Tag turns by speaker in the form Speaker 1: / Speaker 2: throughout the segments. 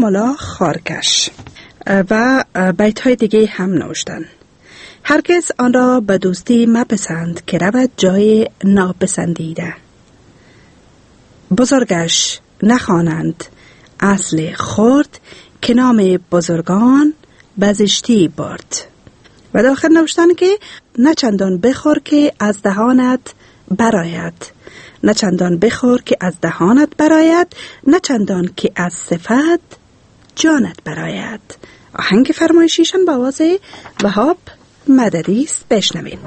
Speaker 1: ملا خارکش و بیت های دیگه هم نوشتن. هرگز آن را به دوستی مپسند که رود جای ناپسندیده. بزرگش نخوانند اصل خورد، که نام بزرگان بزشتی برد. و داخل نوشتن که نه چندان بخور که از دهانت براید، نه چندان بخور که از دهانت براید، نه چندان که از صفت جانت براید. آهنگ فرمایشیشان با آواز وهاب مددی است، بشنوین.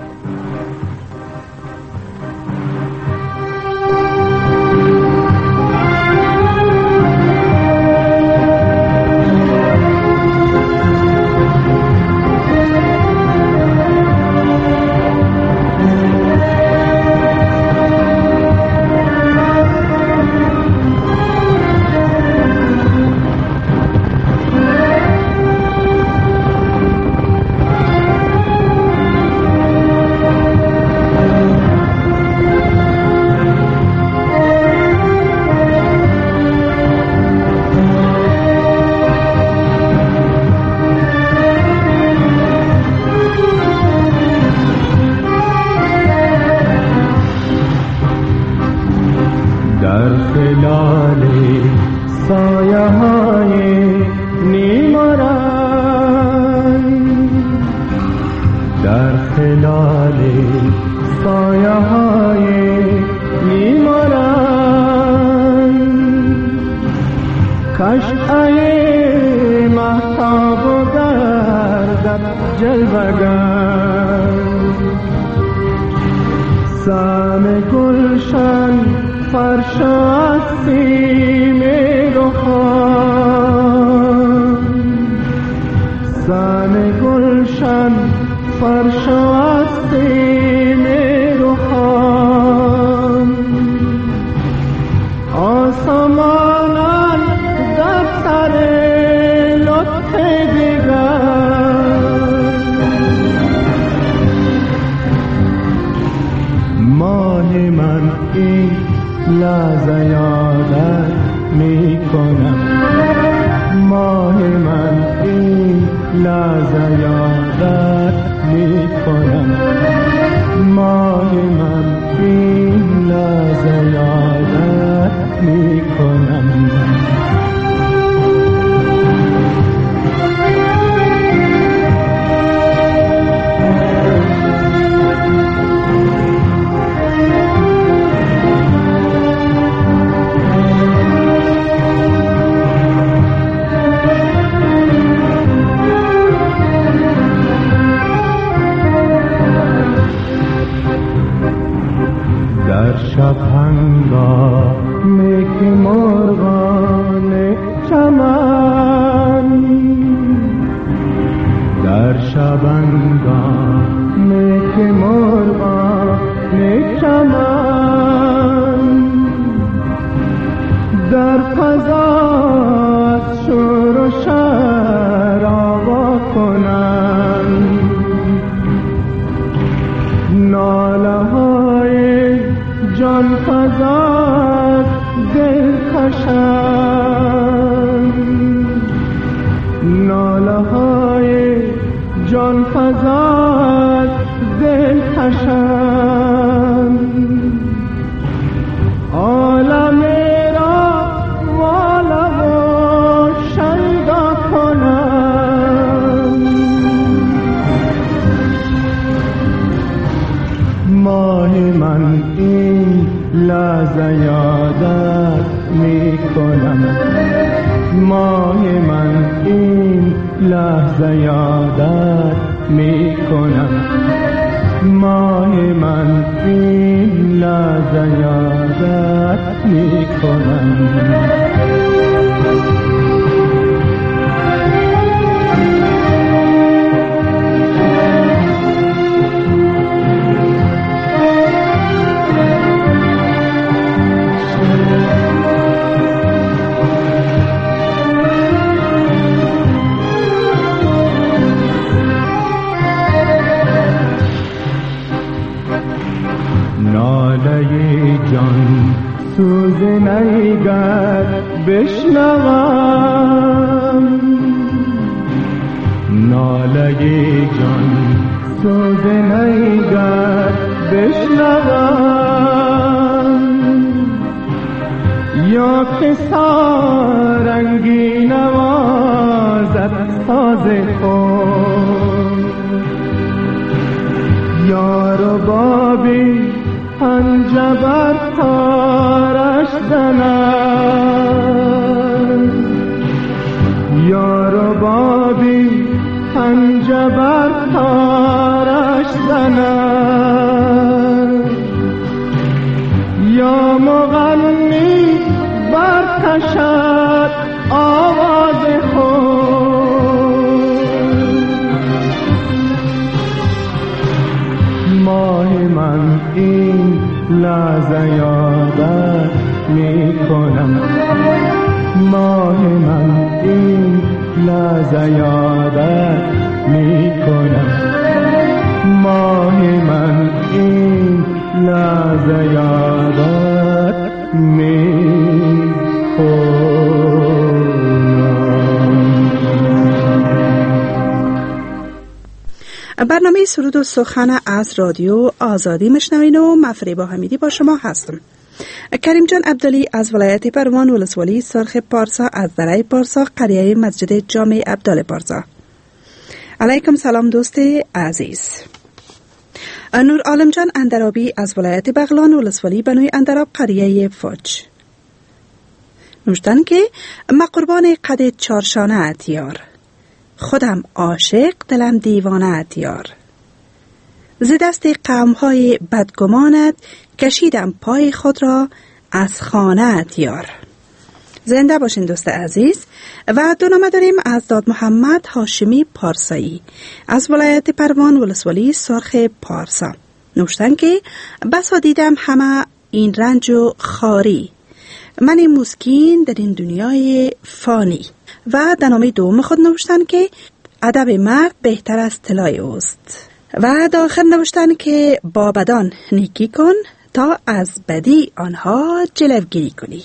Speaker 2: جان سوز نیگر بشنوم سوز نیگر بشنوم یا که سارنگی نوازد ساز خود یا ربابی پنجبر تارش زند یا ربابی پنجبر تارش زند یا مغنی برکشد آواز خود ماه من این لحظه یادت می کنم ماه من این لحظه یادت می کنم ماه من این لحظه یادت می
Speaker 1: برنامه سرود و سخن از رادیو آزادی مشنوین و مفریبا حمیدی با شما هستم. کریم جان عبدالی از ولایت پروان ولسوالی سرخ پارسا از درای پارسا قریه مسجد جامع عبدال پارسا. علیکم سلام دوست عزیز. نور عالم جان اندرابی از ولایت بغلان ولسوالی بنوی اندراب قریه فوج نوشتن که ما قربان قد چارشانه اتیار خودم عاشق دلم دیوانه اتیار ز دست قوم‌های بدگمانت کشیدم پای خود را از خانه اتیار. زنده باشین دوست عزیز. و دو نامه داریم از داد محمد هاشمی پارسایی از ولایت پروان ولسوالی سرخ پارسا. نوشتن که بسا دیدم همه این رنج و خاری من مسکین در این دنیای فانی. و در نامه دوم خود نوشتن که ادب مرد بهتر از طلای اوست. و در آخر نوشتن که با بدان نیکی کن تا از بدی آنها جلوگیری کنی.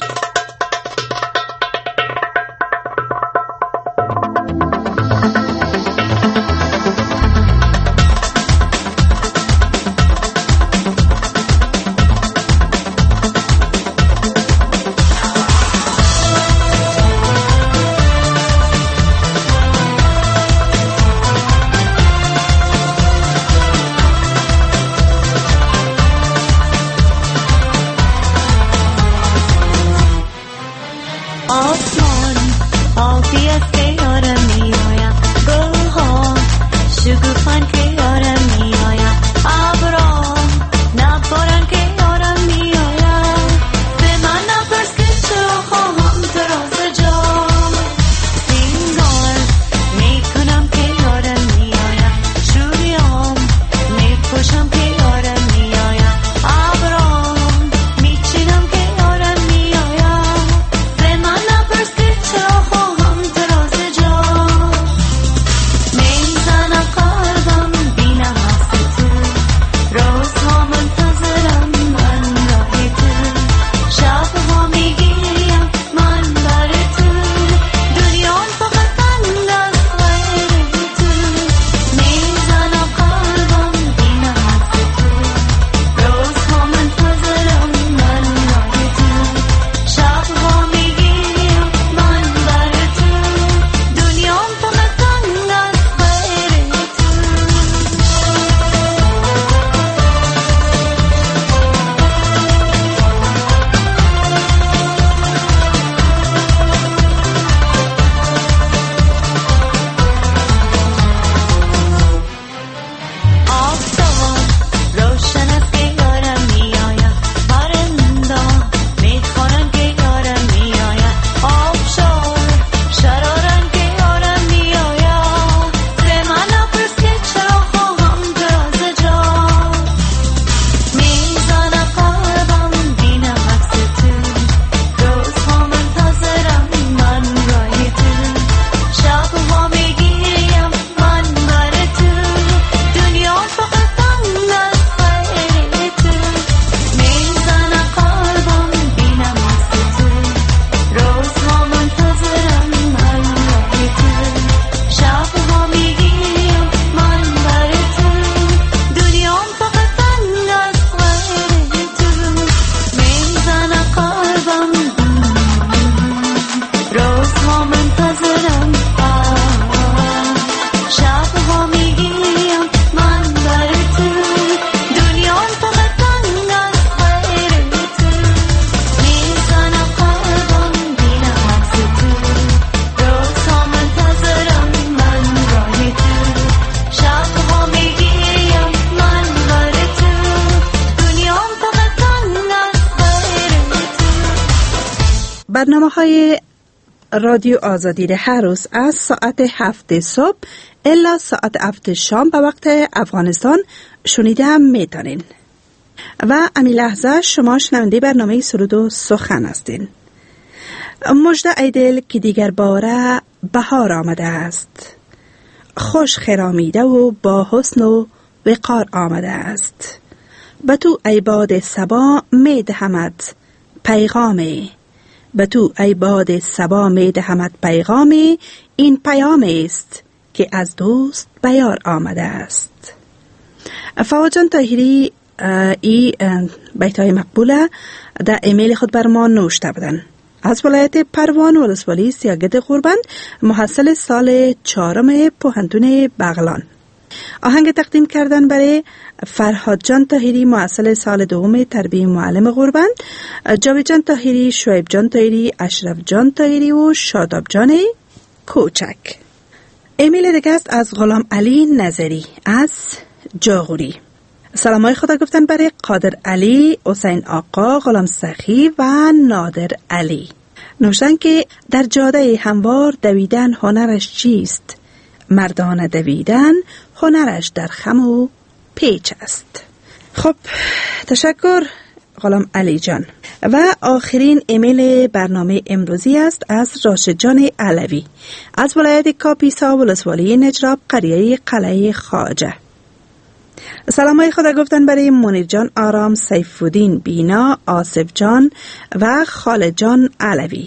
Speaker 1: برنامه‌های رادیو آزادی را هر روز از ساعت 7 صبح الا ساعت 7 شام به وقت افغانستان شنیده هم میتونین. و امی لحظه شما شنونده برنامه سرود و سخن هستین. مژده ای دل که دیگر باره بهار آمده است، خوش خرامیده و با حسن و وقار آمده است. به تو ای باد صبا می دهمت پیغامی، به تو ای باد صبا می دهمت پیغامی، این پیام است که از دوست بیار آمده است. فواد جان طاهری ای بیتای مقبوله در ایمیل خود بر ما نوشته بودن. از ولایت پروان ولسوالی سیاگد قربند، محصل سال 4 پوهنتون بغلان. آهنگ تقدیم کردن برای فرهاد جان طاهری، محصل سال 2 تربیه معلم قربند، جاوید جان طاهری، شعیب جان طاهری، اشرف جان طاهری و شاداب جان کوچک. ایمیل دیگه است از غلام علی نظری از جاغوری. سلامای خدا گفتن برای قادر علی، حسین آقا، غلام سخی و نادر علی. نوشتن که در جاده هموار دویدن هنرش چیست؟ مردان دویدن هنرش در خم و پیچ است. خب تشکر غلام علی جان. و آخرین ایمیل برنامه امروزی است از راشد جان علوی از ولایت کاپیسا ولسوالی نجراب قریه قلعه خواجه. سلامای خدا گفتن برای منیر جان آرام، سیفودین بینا، آصف جان و خالد جان علوی.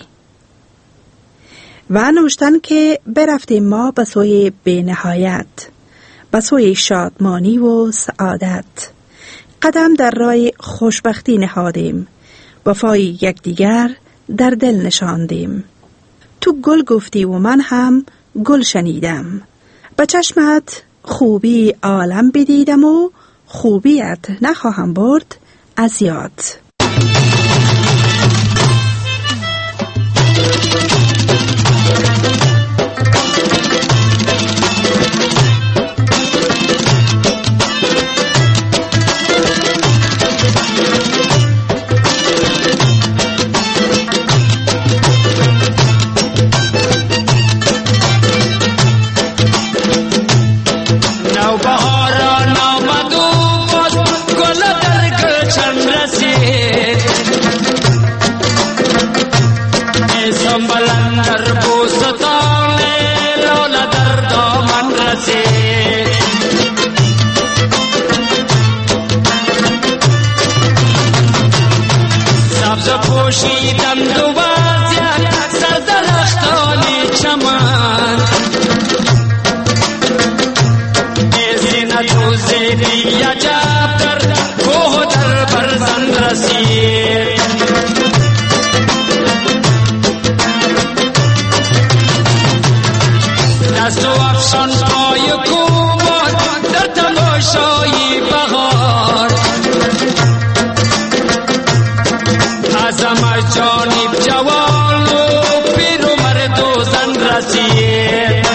Speaker 1: و نوشتن که برفتیم ما به سوی بی نهایت، به سوی شادمانی و سعادت، قدم در راه خوشبختی نهادیم، وفای یکدیگر در دل نشاندیم. تو گل گفتی و من هم گل شنیدم، به چشمت خوبی عالم بدیدم و خوبیت نخواهم برد از یاد.
Speaker 3: پوشیدم دو بازیان سر درختان چمن، ایزین تو زیدی عجب در کوه در برزن رسید. دست و افشان پای کوبان در تماشای بهار، جانب جوان و پیر و مرد و زن رسید.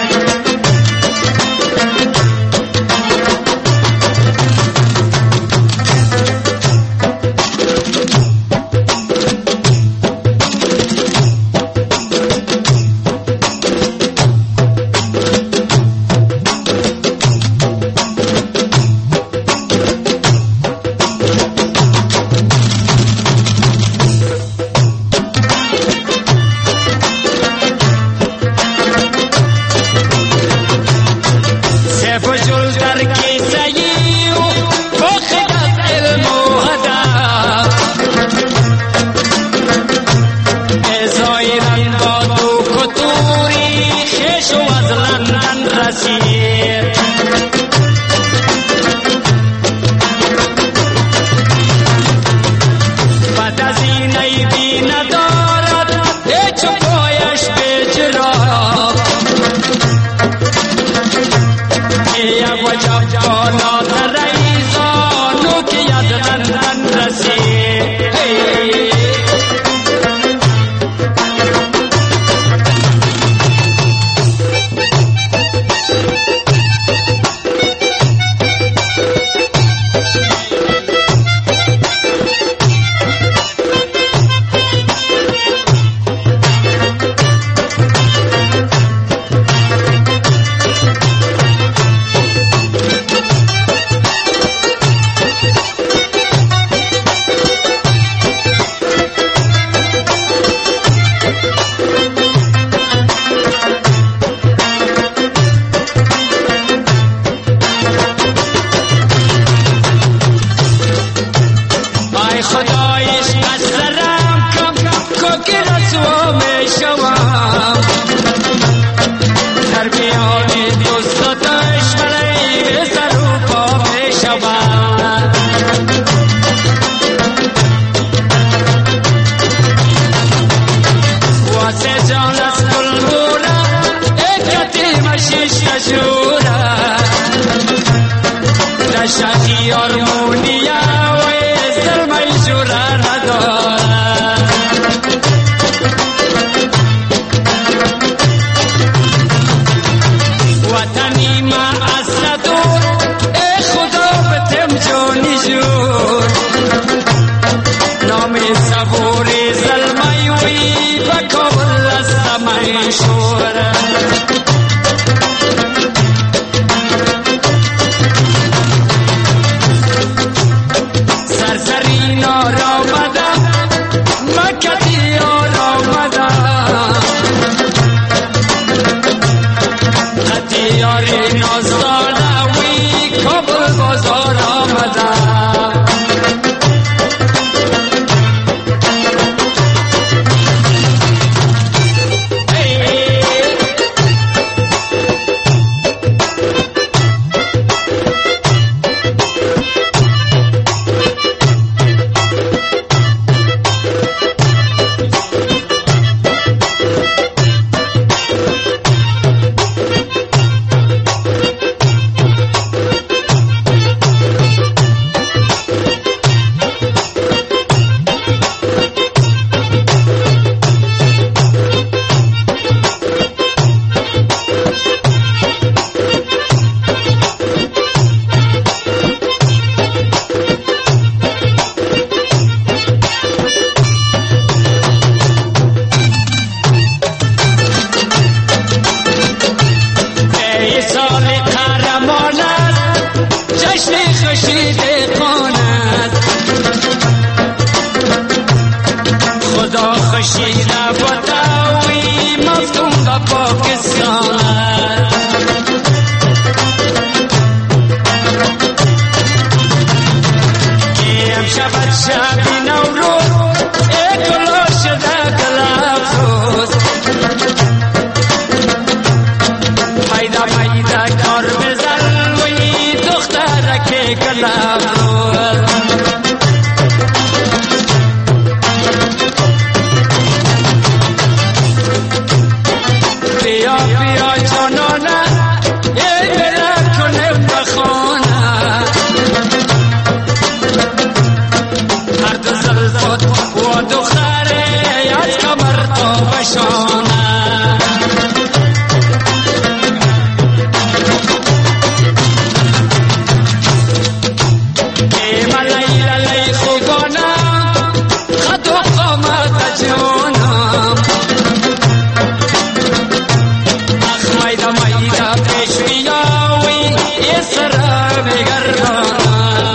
Speaker 3: خورشید قانت خدا خوشی نبودوی مفتون با پاکستانت که امشبت شبی نوروز ای گلا شده گلافروز پیدا پیدا کار بزن وی دخترک گلافروز بیا بیا جانانه ای برم کنم بخانه هر دو زلفت و دختره از کمر تا بشانه ای ملی للی خوبانه خط و قامت جانم اخ میده میده پیش بیاوی ای سر بگردانم.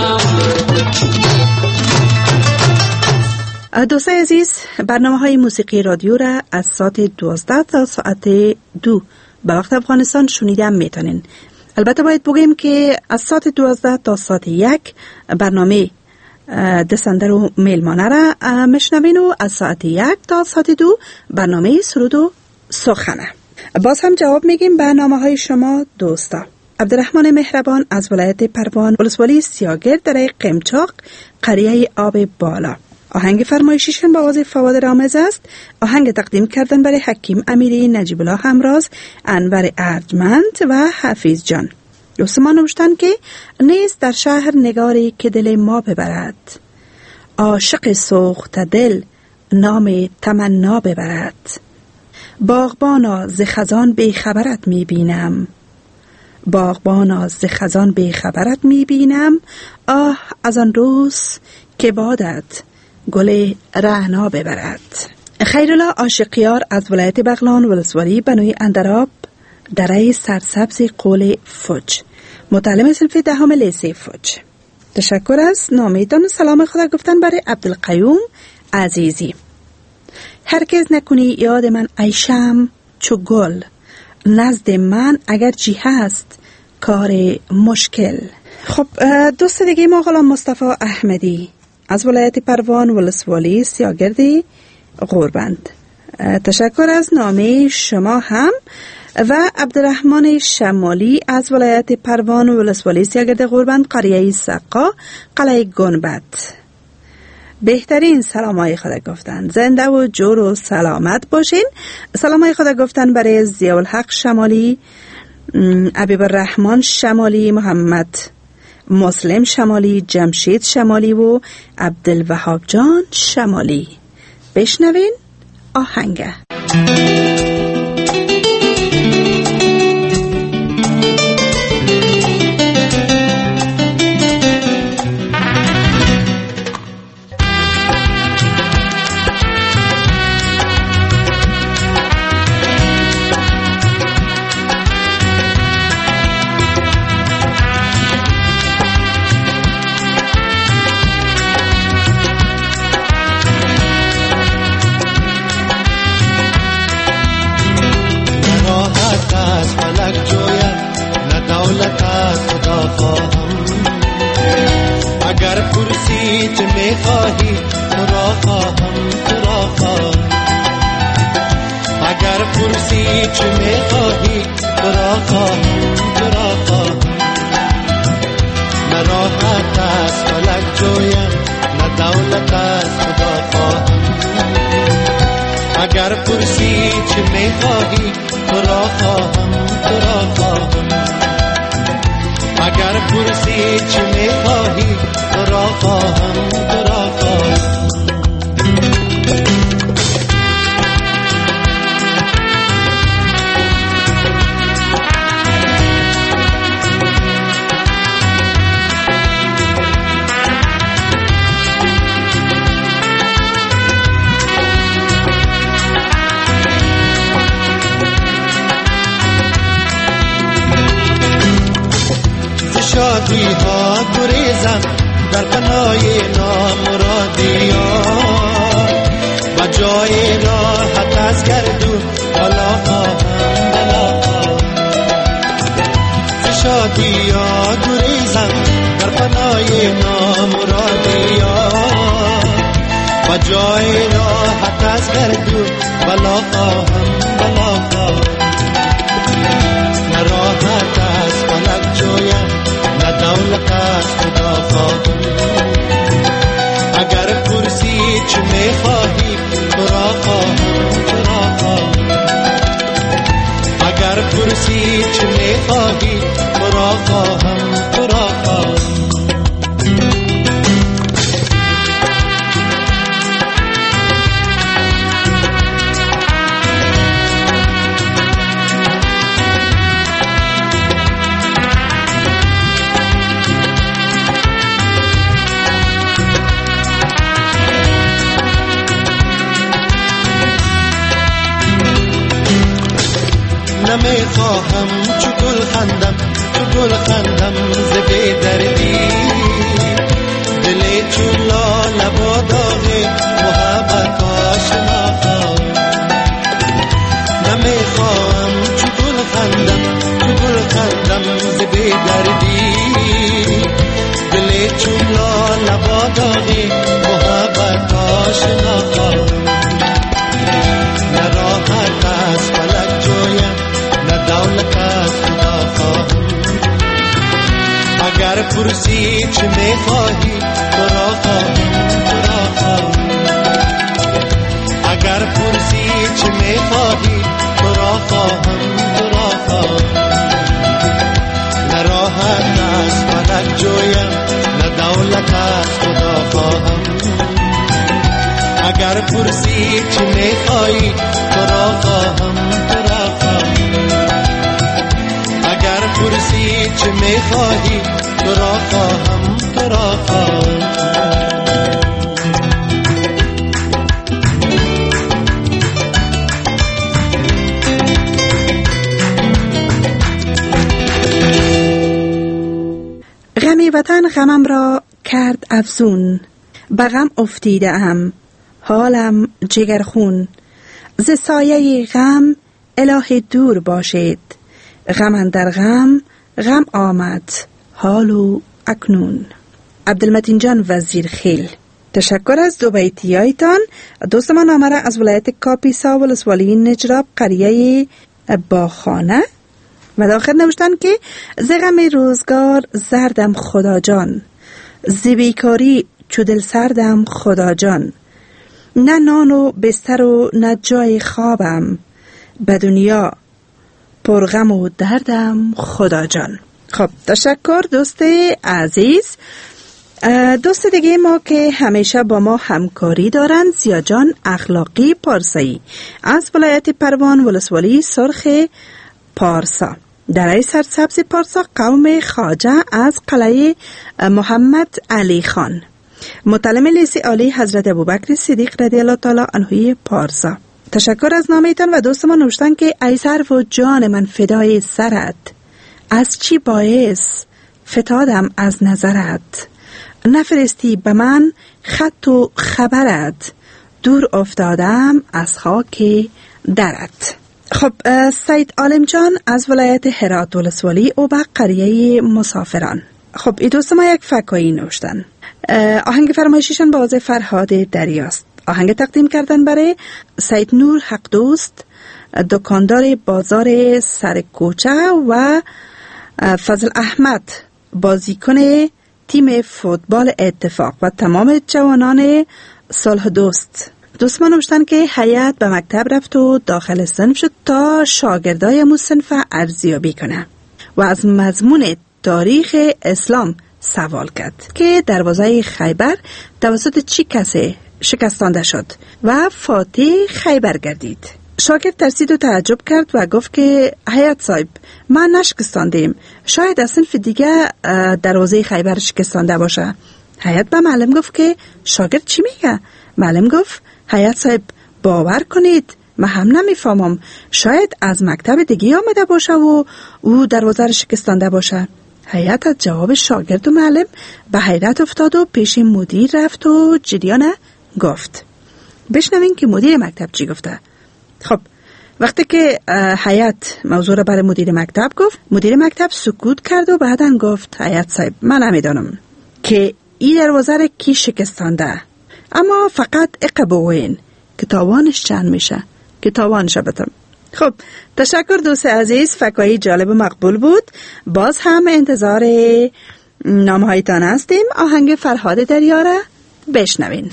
Speaker 1: دوستای عزیز، برنامه‌های موسیقی رادیو را از ساعت 12 تا ساعت 2 به وقت افغانستان شنیدن میتونین. البته باید بگیم که از ساعت 12 تا ساعت 1 برنامه دسندر و میلمانه را مشنوین و از ساعت 1 تا ساعت 2 برنامه سرود و سخنه. باز هم جواب میگیم برنامه‌های شما دوستا. عبدالرحمن مهربان از ولایت پروان، ولسوالی سیاگرد در قمچاق، قریه آب بالا. آهنگ فرمایشیشون با آواز فواد رامز است. آهنگ تقدیم کردن برای حکیم امیری، نجیب الله همراز، انور ارجمند و حفیظ جان. دوست ما نوشتن که نیست در شهر نگاری که دل ما ببرد، عاشق سوخت دل نام تمنا ببرد. باغبانا ز خزان بی خبرت می بینم، باغبانا ز خزان بی خبرت می بینم. آه از آن روز که بادت گل رعنا ببرد. خیرالله عاشقیار از ولایت بغلان، ولسوالی بنوی اندراب، دره سرسبز قول فوج، متعلم صنف دهم لیسه فوج. تشکر از نامیدان و سلام خدا گفتن برای عبدالقیوم عزیزی. هرگز نکنی یاد من ای شمع چو گل، نزد من اگر چی هست کار مشکل. خب دوست دیگه ما غلام مصطفی احمدی از ولایت پروان، ولسوالی سیاگردی غوربند. تشکر از نامه شما هم. و عبدالرحمن شمالی از ولایت پروان، ولسوالی سیاگرد غوربند، قریه سقا، قلعه گنبد. بهترین سلامای خدا گفتن، زنده و جور و سلامت باشین. سلامای خدا گفتن برای ضیاءالحق شمالی، عبیب الرحمن شمالی، محمد مسلم شمالی، جمشید شمالی و عبدالوهاب جان شمالی. بشنوین آهنگه.
Speaker 4: اگر پرسی چه میخواهی تو را خواهم، تو را خواهم. اگر پرسی چه میخواهی تو را خواهم، تو را خواهم. شادی ها گریزم در پناه نامرادیان و جای راحت از گردون بالا خواهم بالا خواهم ز شادی ها گریزم در پناه نامرادیان و جای راحت از گردون بالا خواهم بالا خواهم نه راحت از فلک جویم نه دولت از خدا خواهم اگر پرسی چه میخواهی تو را خواهم تو را خواهم اگر پرسی چه میخواهی تو را خواهم تو را خواهم نمیخواهم چو گل خندم ز بی دردی دل چون لاله با داغ محبت آشنا خواهم نمیخواهم چو گل خندم ز بی دردی دل چون لاله با داغ محبت آشنا خواهم نه راحت از فلک جویم دولت از خدا خواهم اگر پرسی چه میخواهی تو را خواهم تو را خواهم اگر پرسی چه میخواهی تو را خواهم تو را خواهم نه راحت از فلک جویم نه دولت از خدا خواهم اگر پرسی چه میخواهی تو را خواهم تو را خواهم اگر پرسی چه میخواهی تو را خواهم تو را خواهم
Speaker 1: غم وطن غمم را کرد افزون به غم افتیده ام حالم جگرخون ز سایه غم اله دور باشید غم اندر غم غم آمد حال و اکنون. عبدالمتین جان وزیرخیل. تشکر از دو بیتیایتان. دوست من آمده از ولایت کاپیسا ولسوالی نجراب قریه باخانه و داخل نوشتن که ز غم روزگار زردم خدا جان ز بیکاری چو دل سردم خدا جان نه نان و بستر و نه جای خوابم به دنیا پر غم و دردم خدا جان. خب تشکر دوست عزیز. دوست دیگه ما که همیشه با ما همکاری دارن زیا جان اخلاقی پارسایی از ولایت پروان ولسوالی سرخ پارسا درای سرسبز پارسا قوم خواجه از قلعه محمد علی خان متعلم لیسه عالی حضرت ابوبکر صدیق رضی الله تعالی عنه پارسا. تشکر از نامتان و دوست ما نوشتن که ای سر و جان من فدای سرت از چی باعث فتادم از نظرت نفرستی به من خط و خبرت دور افتادم از خاک درت. خب سید عالم جان از ولایت هرات ولسوالی او به قریه مسافران. خب این دوست ما یک فکایی نوشتن. آهنگ فرمایشیشان با آواز فرهاد دریاست. آهنگ تقدیم کردن برای سید نور حق دوست دکاندار بازار سرکوچه و فضل احمد بازیکن تیم فوتبال اتفاق و تمام جوانان صلح دوست. دوست ما نوشتن که هیئت به مکتب رفت و داخل صنف شد تا شاگردای امو صنف ارزیابی کنه و از مضمون تاریخ اسلام سوال کرد که دروازه خیبر توسط چی کسی شکستانده شد و فاتح خیبر گردید. شاگرد ترسید و تعجب کرد و گفت که هیئت صاحب ما نشکستاندیم، شاید از صنف دیگه دروازه خیبر شکستانده باشه. هیئت به معلم گفت که شاگرد چی میگه؟ معلم گفت هیئت صاحب باور کنید من هم نمیفهمم، شاید از مکتب دیگه آمده باشه و او دروازه رو شکستانده باشه. هیئت از جواب شاگرد و معلم به حیرت افتاد و پیش مدیر رفت و جریان گفت. بشنوین که مدیر مکتب چی گفته. خب وقتی که هیئت موضوع را برای مدیر مکتب گفت، مدیر مکتب سکوت کرد و بعدن گفت هیئت صاحب من نمیدانم که این دروازه را کی شکستانده، اما فقط اقبوین که تاوانش چند میشه که تاوانش بتم. خب تشکر دوست عزیز، فکایی جالب و مقبول بود. باز هم انتظار نامهایتان هستیم. آهنگ فرهاد دریاره بشنوین.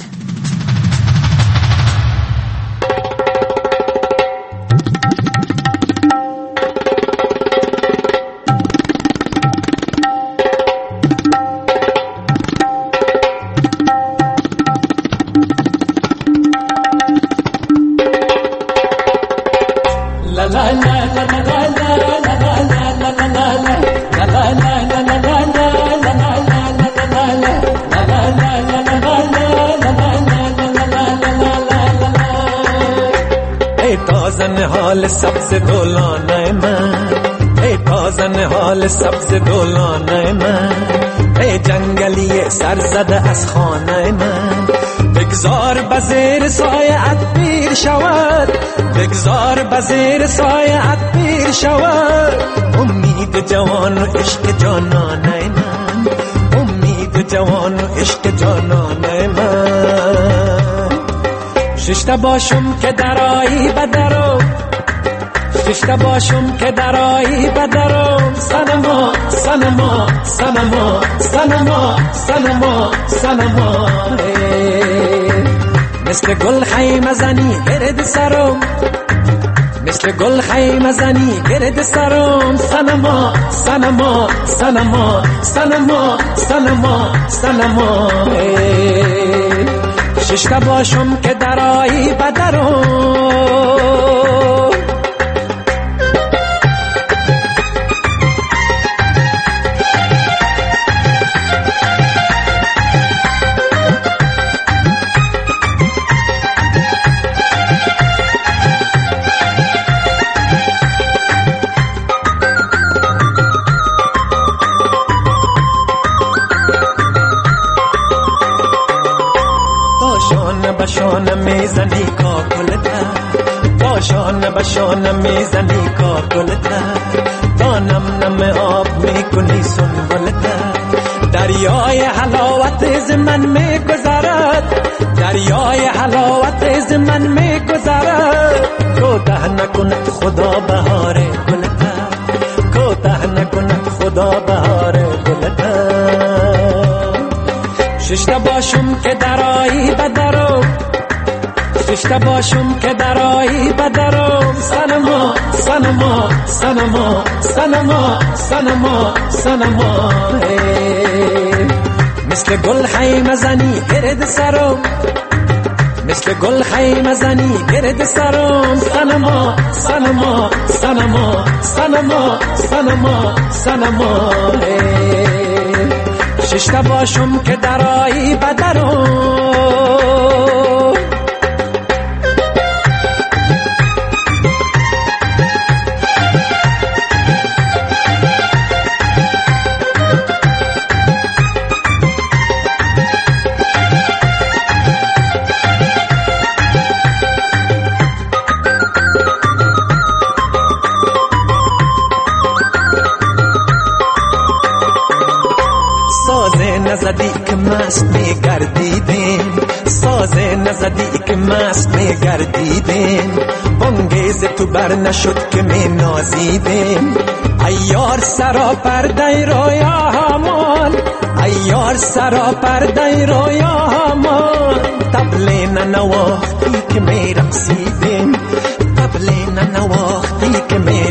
Speaker 5: حال سبز دولانه من، ای تازن حال سبز دولانه من، ای جنگلی سر زده از خانه من، بگذار بزیر سایه‌ات پیر شود، بگذار بزیر سایه‌ات پیر شود، امید جوان و عشق جانانه من، امید جوان و عشق جانانه من. ششته باشم که درایی بدرم، ششته باشم که درایی بدرم، سنما سنما سنما سنما سنما سنما، مثل گل خیمه زنی گرد سرم، مثل گل خیمه زنی گرد سرم، سنما سنما سنما سنما سنما سنما، ششته باشم که درایی بدرم. بشانه میزنی کاکلته، باشانه بشانه میزنی کاکلته، تا نم نم آب میکنی سنبلته، دریای حلاوت از من میگذرد، دریای حلاوت از من میگذرد، کوته نکند خدا بهار گلته، کوته نکند خدا بهار گلته. ششته باشم که درایی بدرم، ششته باشم که درایی بدرم، سنما سنما سنما سنما سنما سنما، مثل گل خیمه زنی گرد سرم، مثل گل خیمه زنی گرد سرم، سنما سنما سنما سنما سنما سنما، ششته باشم که درایی بدرم. نزدی که مست میگردیدیم، ساز نزدی که مست میگردیدیم، بانگیز تو بر نشد که می نازیدیم، ایار سرا پرده رویا همان، ایار سرا پرده رویا همان، طبل ننواختی که می رقصیدیم، طبل ننواختی که می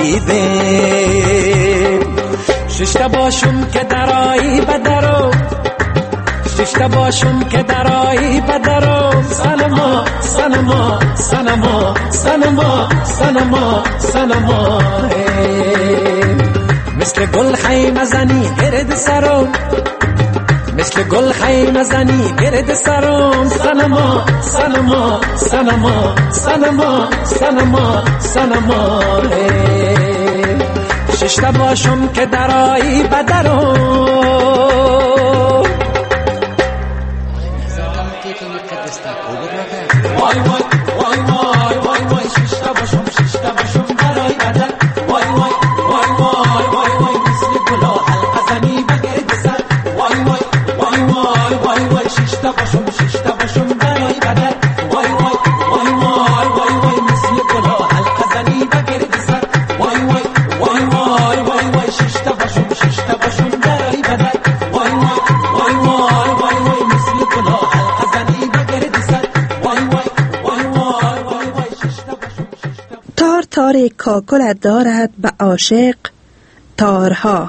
Speaker 5: رقصیدیم. ششته باشم که درایی بدرم، ششته باشم که درایی بدرم، سنما سنما سنما سنما سنما سنما، مثل گل خیمه زنی گرد سرم، مثل گل خیمه زنی گرد سرم، سنما سنما سنما سنما سنما سنما، ششته باشم که درایی بدرم وای وای وای وای وای وای ششته باشم برای بدر وای وای وای وای وای وای مثل گلا حلقه زنی بگرد سر وای وای وای وای وای وای ششته باشم برای بدر وای وای وای وای وای وای مثل گلا حلقه زنی بگرد سر وای وای وای وای وای وای ششته باشم برای بدر وای وای وای وای وای وای مثل گلا حلقه زنی بگرد سر وای وای وای وای وای وای ششته باشم
Speaker 1: تار تار کاکلت دارد به عاشق تارها،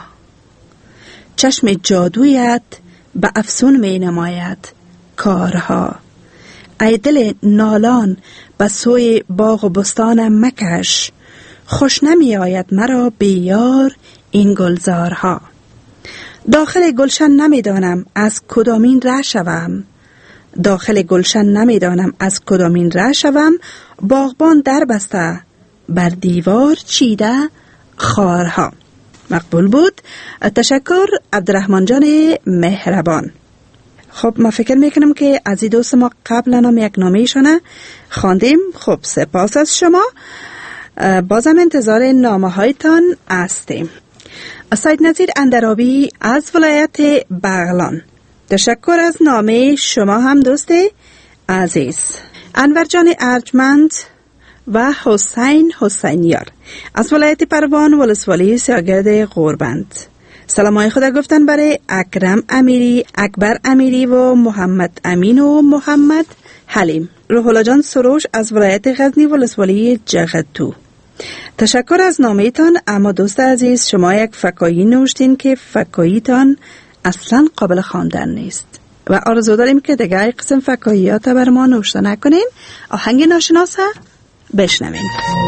Speaker 1: چشم جادویت به افسون می نماید کارها. ای دل نالان به سوی باغ و بستانم مکش، خوش نمی آید مرا بیار این گلزارها. داخل گلشن نمی دانم از کدامین ره شوم، داخل گلشن نمی دانم از کدامین ره شوم. باغبان در بسته بر دیوار چیده خارها. مقبول بود. تشکر عبدالرحمن جان مهربان. خب ما فکر میکنم که از این دوست ما قبلا هم یک نامه‌ایشونه خواندیم. خب سپاس از شما، بازم انتظار نامه هایتان هستیم. سید نظیر اندرابی از ولایت بغلان، تشکر از نامه شما هم دوست عزیز. انور جان ارجمند و حسین حسینیار از ولایت پروان ولسوالی سیاگرد غوربند، سلامای خدا گفتن برای اکرم امیری، اکبر امیری و محمد امین و محمد حلیم. روح الله جان سروش از ولایت غزنی ولسوالی جغتو، تشکر از نامه‌تان. اما دوست عزیز شما یک فکایی نوشتین که فکاییتان اصلا قابل خواندن نیست و آرزو داریم که دیگه این قسم فکاییات بر ما نوشته نکنین. آهنگ ناشناسه بشنوین.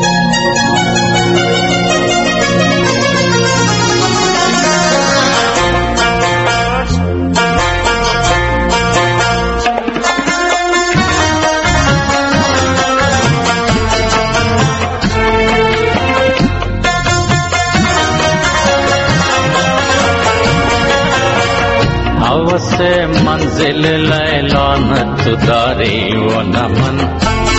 Speaker 3: هوس منزل لیلا نتداری و نمن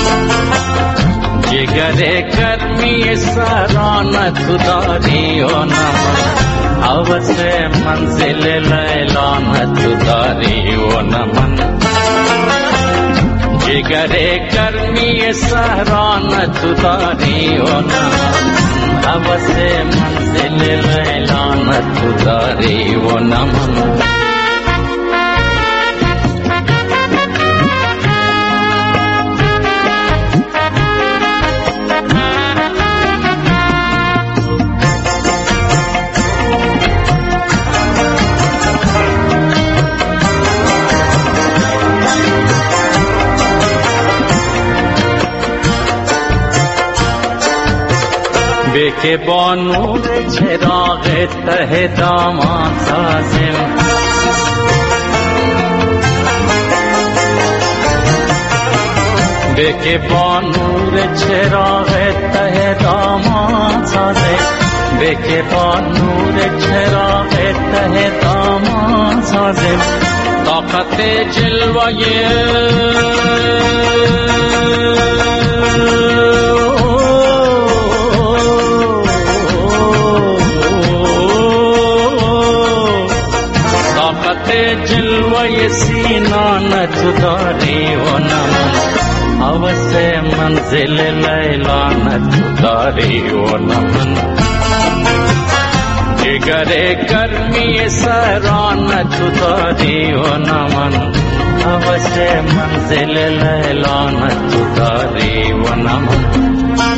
Speaker 3: جگر گرمی سران تداری و نمن هوس منزل لیلا نتداری و نمن جگر گرمی سران تداری و نمن هوس منزل لیلا نتداری و نمن که با نور چراغ ته دامان سازم که با نور چراغ ته دامان سازم که با نور چراغ ته دامان سازم طاقت جلوه جلوه سینا نتداری و نمن هوس منزل لیلا نتداری و نمن جگر گرمی سران نتداری و نمن هوس منزل لیلا نتداری و نمن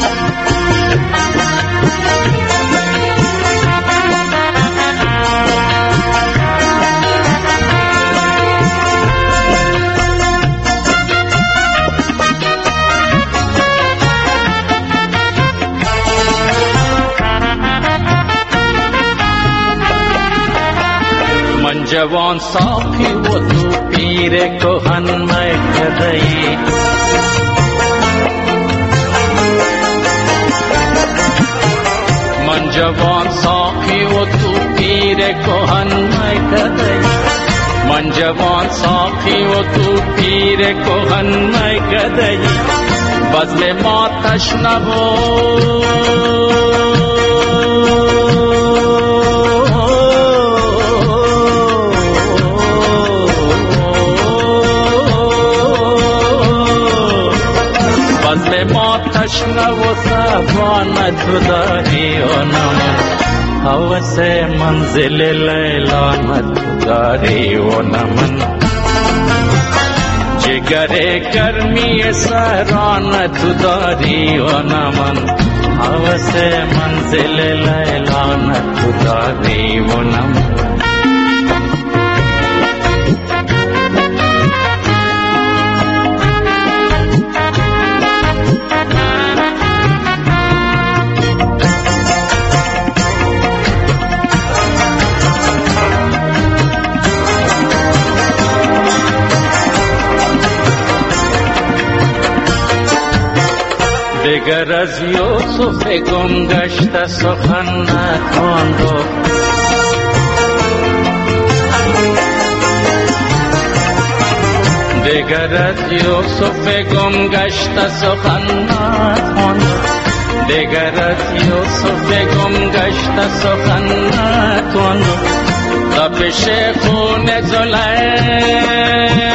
Speaker 3: جوان ساقی و تو پیر کهن مکدهی من جوان ساقی و تو پیر کهن میکده من جوان ساقی و تو پیر کهن میکده بزم ما تشنه بزم ما تشنه و سبان تو داری و نمن حوث منزل لیلا تو داری و نمن جگر گرمی سهران تو داری و نمن حوث منزل لیلا تو داری و نمن دگر از یوسف گم گشته سخن نخواندو دگر از یوسف گم گشته سخن نخواندو دگر از یوسف گم گشته سخن نخواندو تپش خون زلیخا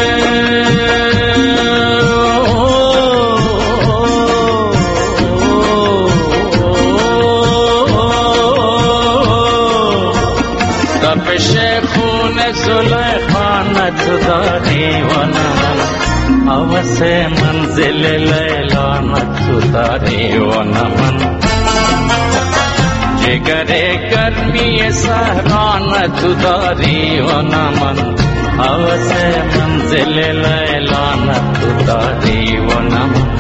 Speaker 3: تو داری و نمن حوث منزل لیلا تو داری و نمن جگر گرمی سهران تو داری و نمن حوث منزل لیلا تو داری و نمن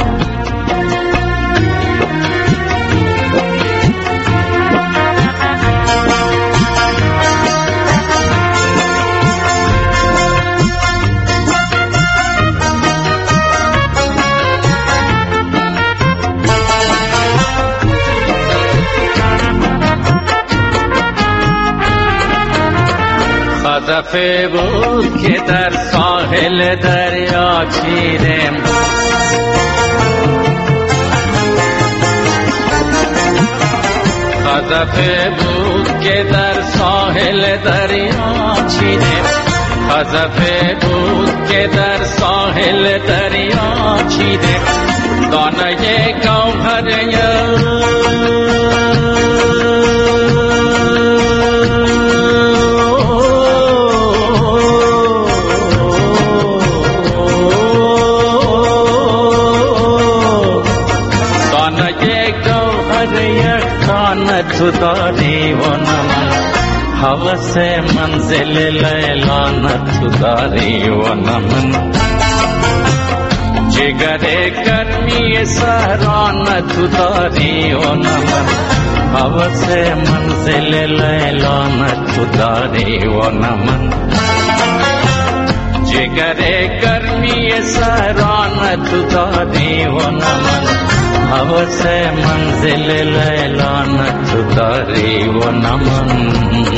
Speaker 3: خزفه بود که در ساحل دریا چیرم خزفه بود که در ساحل دریا چیرم خزفه بود که در ساحل دریا چیرم دانه گوهر تو داری و نمن حوث منزل لیلا تو داری و نمن جگر گرمی سهران تو داری و نمن حوث منزل لیلا تو داری و نمن جگر گرمی سهران تو داری و نمن حوث منزل لیلا تو داری و نمن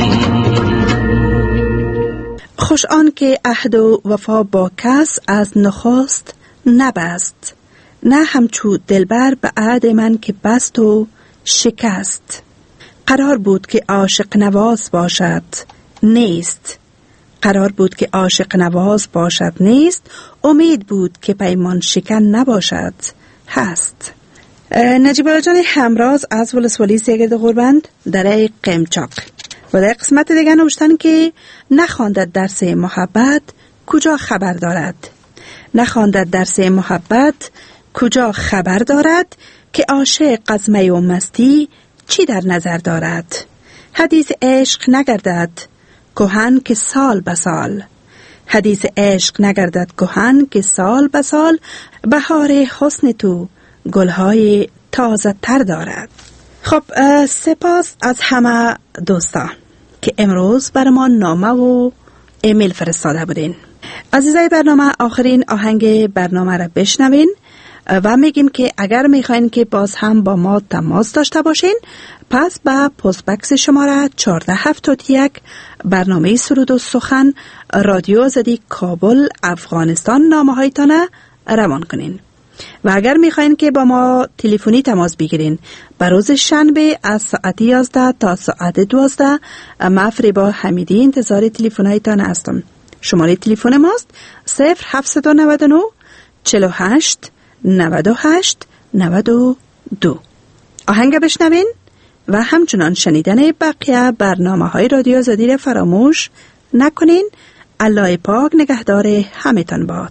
Speaker 1: خوش آن که عهد و وفا با کس از نخست نبست نه همچو دلبر به عهد من که بست و شکست قرار بود که عاشق نواز باشد نیست قرار بود که عاشق نواز باشد نیست امید بود که پیمان شکن نباشد هست. نجیب الله جان همراز از ولسوالی سیگرد غربند در قمچاق و در قسمت دیگر نوشتن که نخواندد درس محبت کجا خبر دارد نخواندد درس محبت کجا خبر دارد که عاشق از می و مستی چی در نظر دارد حدیث عشق نگردد کهن که سال به سال حدیث عشق نگردد کهن که سال به سال بهار حسن تو گلهای تازه تر دارد. خب سپاس از همه دوستان که امروز بر ما نامه و ایمیل فرستاده بودین. عزیزای برنامه آخرین آهنگ برنامه را بشنوین و میگیم که اگر میخواین که باز هم با ما تماس داشته باشین پس به پست بکس شماره 1471 برنامه سرود و سخن رادیو آزادی کابل افغانستان نامه هایتان روان کنین. و اگر میخواین که با ما تلفنی تماس بگیرین بر روز شنبه از ساعت 11 تا ساعت 12 ما فریبا حمیدی انتظار تلفن هایتان هستم. شماره تلفن ماست 0799 48 98 92. آهنگ بشنوین و همچنان شنیدن بقیه برنامه های رادیو آزادی را فراموش نکنین. الله پاک نگهدار همتان باد.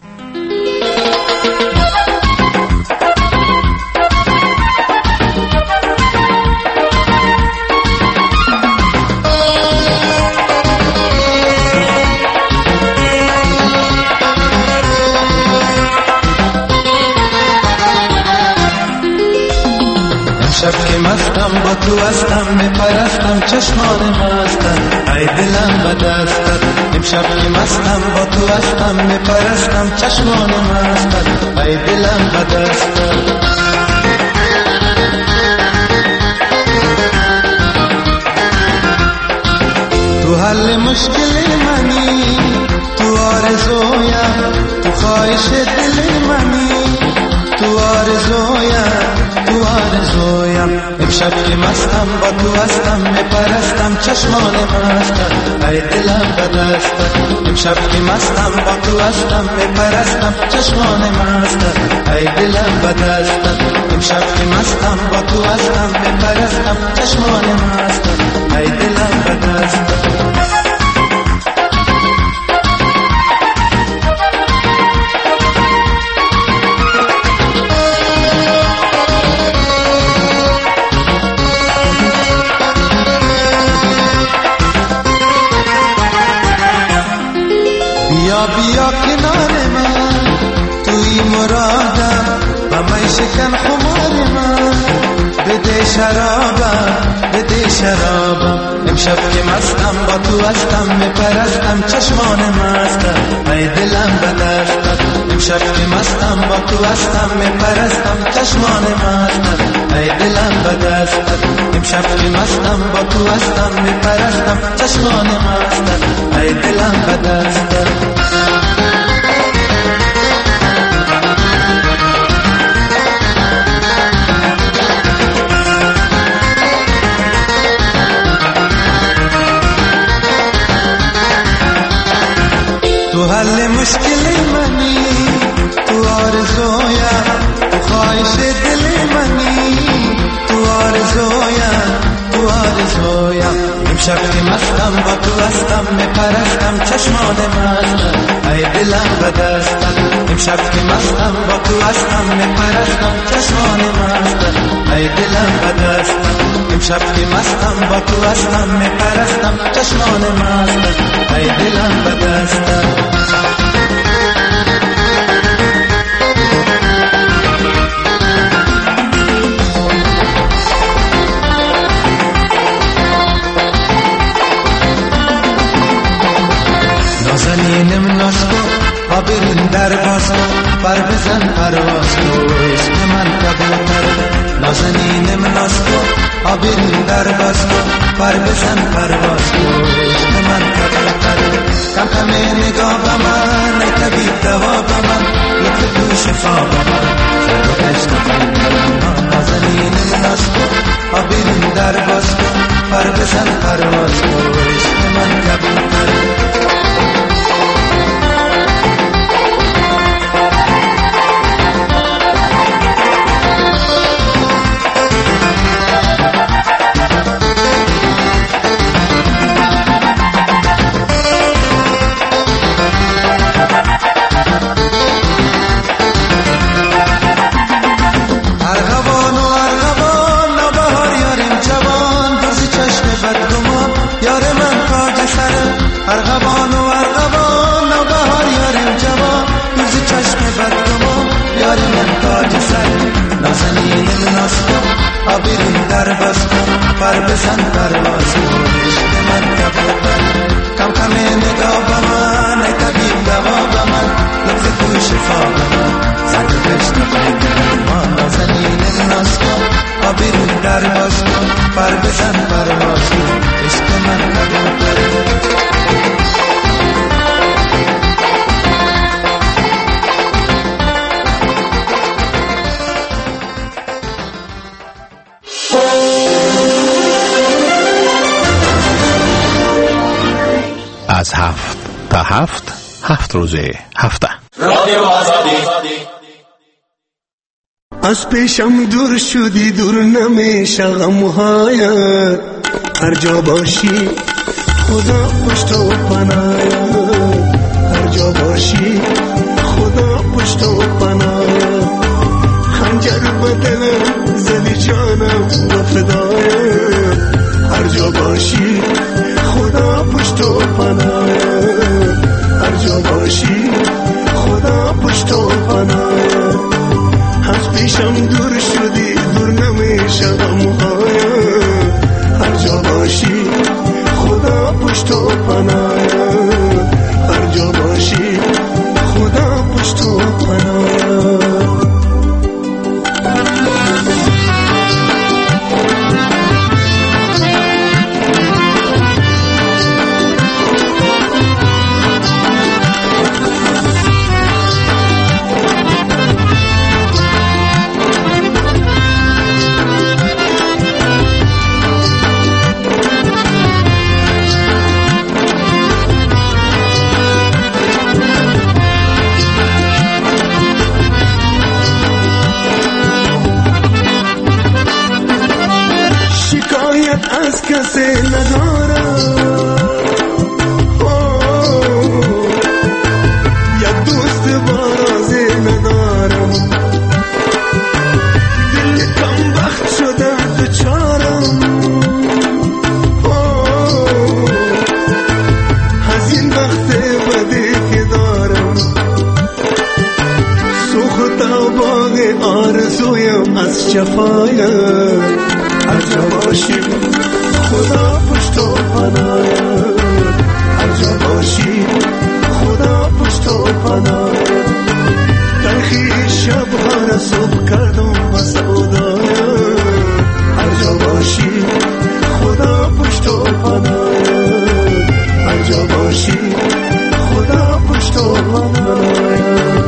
Speaker 4: شب که مستم با تو هستم میپرستم چشمان مستم ای دلم به دستت امشب که مستم با تو هستم میپرستم چشمان مستم ای دلم به دستت تو حل مشکل منی تو آرزویم تو خواهش دل منی تو آرزویم امشب که مستم با تو هستم میپرستم چشمان مستم ای دلم به دستت امشب که مستم با تو هستم میپرستم چشمان مستم ای دلم به دستت امشب که مستم با تو هستم میپرستم چشمان مستم ای دلم به دستت بیا کنار من توی مرادم و من شکن خمار من بده شرابم امشب که مستم با تو هستم میپرستم چشمان مستم ای دلم به دستت امشب که مستم با تو هستم میپرستم چشمان مستم ای دلم به دستت امشب که مستم با تو هستم میپرستم چشمان مستم ای دلم به دستت تو حل مشکل منی تو آرزویم تو خواهش دل منی تو آرزویم امشب که مستم با تو هستم میپرستم چشمان مستم ای دلم به دستت امشب که مستم با تو هستم میپرستم چشمان مستم ای دلم به دستت امشب که مستم با تو هستم میپرستم چشمان مستم ای دلم به دستت نازنینم ناز کن برین در باز کن بر بزن پرواز کن عشق من کبوتر نازنینم ناز کن برین در باز کن بر بزن پرواز کن عشق من کبوتر کم کم نگاه به من ای طبیب دوا به من لطف تو شفا به من زد عشق من نازنینم ناز کن برین در باز کن بر بزن پرواز کن عشق من کبوتر برین در بس کن پر بزن پرواز کن عشق من کبوتر کم کم نگاه به من ای طبیب دوا به من لطف تو شفا به من زد و کشت قیدر ما نازنین ناز کن بیرون درواز کن بر بزن پرواز کن عشق من کبوتره
Speaker 6: از 7 تا 7 روز هفته
Speaker 5: رادیو آزادی.
Speaker 2: از پیشم دور شدی دور نمیشه غمهایت هر جا باشی خدا پشت و پناهت هر جا باشی خدا پشت و پناهت خنجر بدلم زدی جانم و فدایت هر جا باشی خدا پشت و پناهت هر جا باشی خدا پشت و پناهت از پیشم دور شدی دور نمیشه غمهایت هر جا باشی خدا پشت و پناهت هر جا باشی خدا پشت و پناهت از کسی ندارم یک دوست بارازی ندارم دل کم وقت شده دچارم از این وقت بدی که دارم سوخت باغ آرزویم از جفایت هر جا باشی خدا پشت و پناهت هر جا باشی خدا پشت و پناهت تلخی شبها را صبح کردم و سودایت هر جا باشی خدا پشت و پناهت هر جا باشی خدا پشت و پناهت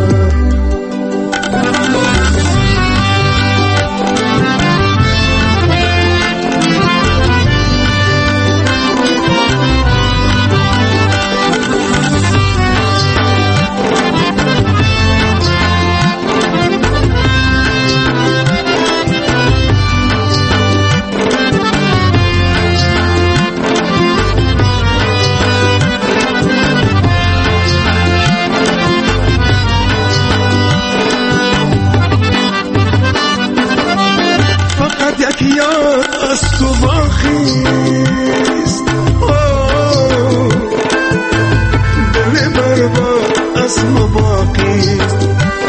Speaker 2: از تو باخیست دل برباد از ما باقیست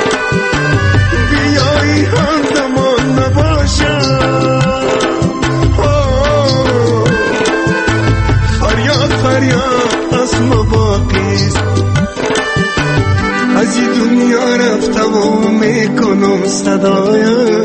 Speaker 2: بیایی همزمان نباشم فریاد فریاد از ما باقیست از این دنیا رفتم و میکنم صدایم